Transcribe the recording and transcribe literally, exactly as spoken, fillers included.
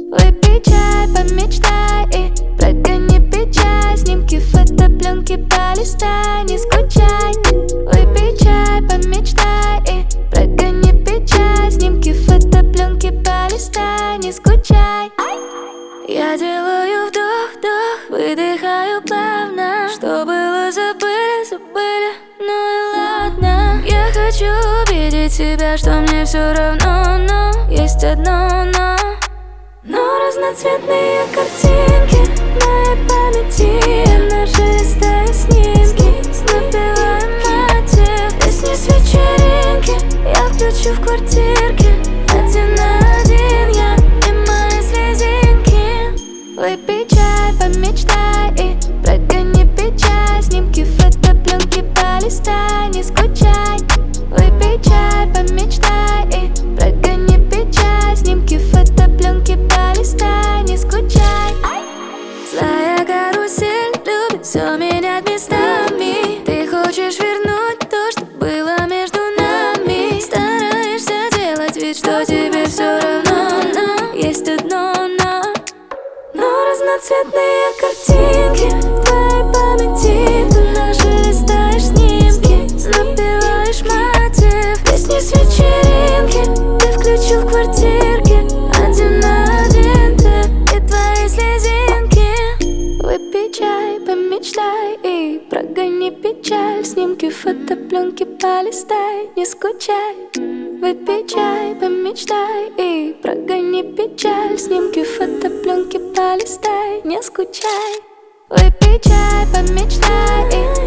Выпей чай, помечтай и прогони печаль. Снимки, фотопленки полистай, не скучай. Выпей чай, помечтай и прогони печаль. Снимки, фотопленки полистай, не скучай. Я делаю вдох, вдох, выдыхаю плавно. Что было, забыли, забыли, ну и ладно. Я хочу убедить себя, что мне все равно, но есть одно но. Но разноцветные картинки в моей памяти. Я наши листаю снимки, напеваем мотив. Песни с вечеринки я включу в квартирке. Один на один я и мои слезинки. Выпей чай, помечтай и прогони печаль. Снимки, фотопленки полистай, не скучай. Выпей чай, помечтай и прогони печаль. Снимки, фотопленки полистай, не скучай. Злая карусель любит все менять местами. Ты хочешь вернуть то, что было между нами. Стараешься делать вид, что тебе все равно, но есть одно но. Но разноцветные картинки в твоей памяти. Ты наши листаешь снимки, напеваешь мотив. Песни с вечеринки ты включил в квартирке. Один на один ты и твои слезинки. Выпей чай, помечтай и прогони печаль. Снимки, фотопленки полистай, не скучай. Выпей чай, помечтай и прогони печаль. Снимки, фотопленки полистай, не скучай. Выпей чай, помечтай и